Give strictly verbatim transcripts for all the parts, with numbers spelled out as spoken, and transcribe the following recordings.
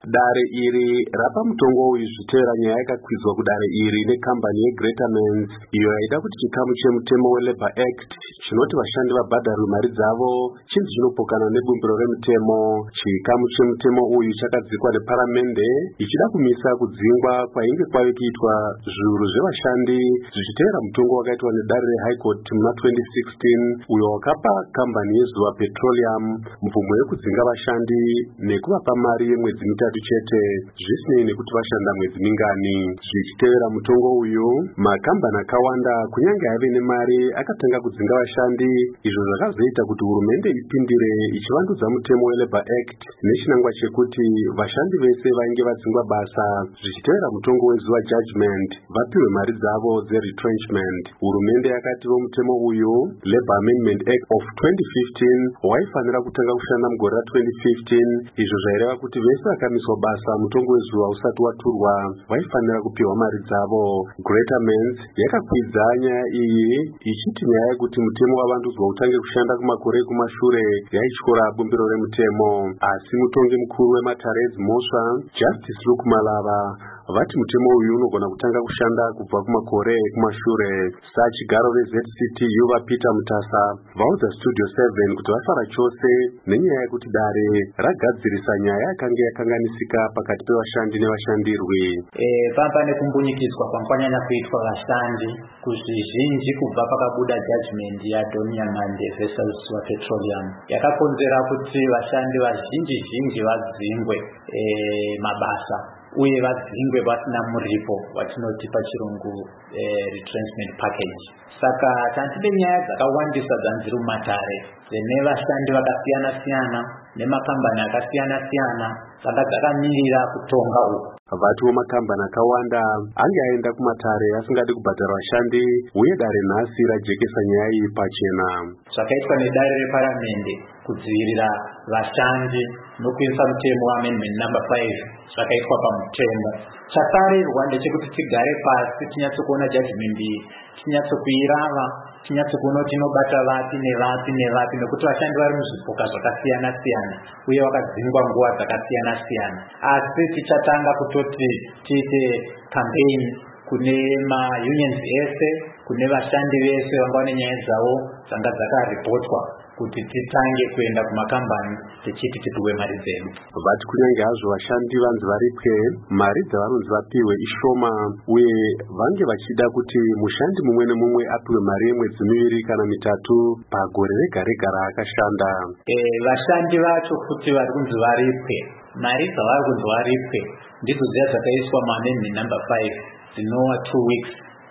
Dare iri rapa mutongo uyu zvitera nyaya yakakwizwa kudare iri nekambani yeGreatermans iyo yaida kuti chikamu chemutemo weLabour Act chinoti vashandi vabhadharwe mari dzavo chinzi chinopokana nebumbiro remutemo. Chikamu chemutemo uyu chakadzikwa neparamende ichida kumisa kudzingwa kwainge kwave kuitwa zviuru zvevashandi zvichiteera mutongo wakaitwa nedare reHigh Court muna twenty sixteen uyo wakapa kambani yeZuwa Petroleum mvumo yekudzinga vashandi nekuvapa mari yemwedzi mitatu chete zvisinei nekuti vashanda mwedzi mingani. Zvichiteera mutongo uyu makambani akawanda kunyange ave nemari akatanga kudzinga vashandi, izvo zvakazoita kuti hurumende ipindire ichivandudza mutemo weLabour Act nechinangwa chekuti vashandi vese vainge vadzingwa basa zvichiteera mutongo weZuwa Judgment vapiwe mari dzavo dzeretrenchment. Hurumende yakati mutemo uyu Labour Amendment Act of twenty fifteen waifanira kutanga kushanda mugore ra-twenty fifteen, izvo zvaireva kuti vese vakamiswa basa mutongo weZuwa usati waturwa vaifanira kupiwa mari dzavo. Greatermans yakakwidza nyaya iyi ichiti nyaya yekuti mutemo wavandudzwa utange kushanda kumakore ekumashure yaityora bumbiro remutemo, asi mutongi mukuru weMatareds Mhosva Justice Luke Malava vati mutemo uyu unogona kutanga kushanda kubva kumakore ekumashure. Sachigaro veZ C T U vaPeter Mutasa vaudza Studio seven kuti vafara chose nenyaya yekuti dare ragadzirisa nyaya yakanga yakanganisika pakati pevashandi nevashandirwi. Eh, pamba nekumbunyikidzwa kwakanyanya kuitwa vashandi kuzvizhinji kubva pakabuda judgment yaDonia Mande versus Zuwa Petroleum yakakonzera kuti vashandi vazhinji zhinji vadzingwe eh, mabasa uye vadzingwe vasina muripo watinoti pachirungu eh, retrenchment package. Saka tantide nyaya dzakawandisa dzanziri mumatare dzine vashandi vakasiyana siyana nemakambani akasiyana siyana saka dzakamirira kutonga uku. Vatiwo makambani akawanda ange aenda kumatare asingadi kubhadhara vashandi uye dare nhasi rajekesa nyaya iyi pachena. Zvakaitwa nedare reparamende kudzivirira vashandi nokuisa mutemo amendment number five zvakaitwa pamutemo. Chakarirwa ndechekuti tigare pasi tinyatsokuona judgment iyi, tinyatsokuirava, tinyatsokuona kuti inobata vapi nevapi nevapi nekuti vashandi vari muzvipoka zvakasiyana siyana uye vakadzingwa nguva dzakasiyana siyana. Asi tichatanga kutoti tiite campaign kune maunions ese, kune vashandi vese vangaone nyaya dzavo dzanga dzakaripotwa kuti titange kuenda kumakambani tichiti tituwe mari dzedu. Vati kunyange hazvo vashandi vanzi varipwe, mari dzavanonzi vapiwe ishoma uye vange vachida kuti mushandi mumwe nemumwe apiwe mari yemwedzi miviri kana mitatu pagore rega rega raakashanda. Eh, vashandi vacho kuti vari kunzi varipwe, mari dzavari kunzi varipwe ndidzo dziya dzakaiswa muamendment number five dzinova two weeks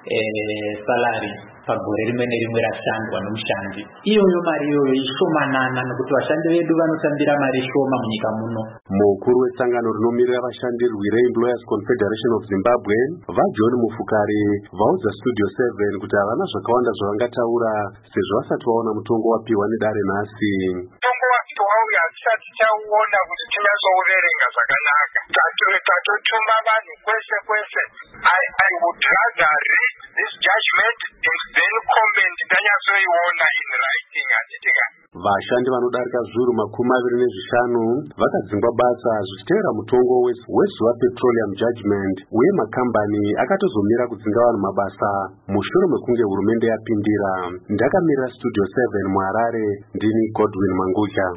eh, salary pagore rimwe nerimwe rashandwa nomushandi. Iyoyo mari iyoyo ishomanana nekuti vashandi vedu vanotambira mari shoma munyika muno. Mukuru wetsangano rinomirira vashandirwi reEmployers Confederation of Zimbabwe vaJohn Mufukari vaudza Studio seven kuti havana zvakawanda zvavangataura sezvo vasati vaona mutongo wapiwa nedare nhasi. Mutongo wauya hatisati tauona kuti tinyatsoverenga zvakanaka. Tatotuma vanhu kwese kwese. I, I would rather read this judgment and then comment tanyatsoiona in writing. Hatitika vashandi vanodarika zviuru makumi maviri nezvishanu vakadzingwa basa zvichiteera mutongo weZuwa Petroleum Judgment uye makambani akatozomira kudzinga vanhu mabasa mushure mekunge hurumende yapindira. Ndakamirira Studio seven muHarare, ndini Godwin Manguja.